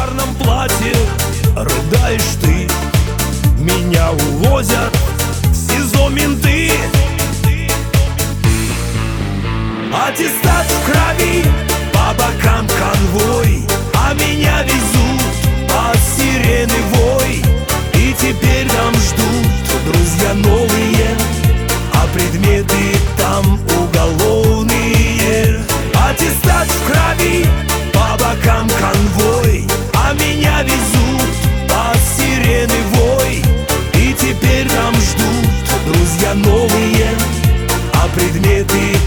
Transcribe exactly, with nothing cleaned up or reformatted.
черном платье рыдаешь ты. Меня увозят в СИЗО менты. Аттестат в крови, по бокам конвой, а меня везут под сирены вой. И теперь там ждут друзья новые, а предметы там уголовные. Аттестат в крови, по бокам конвой, а меня везут под сирены вой. И теперь там ждут друзья новые, а предметы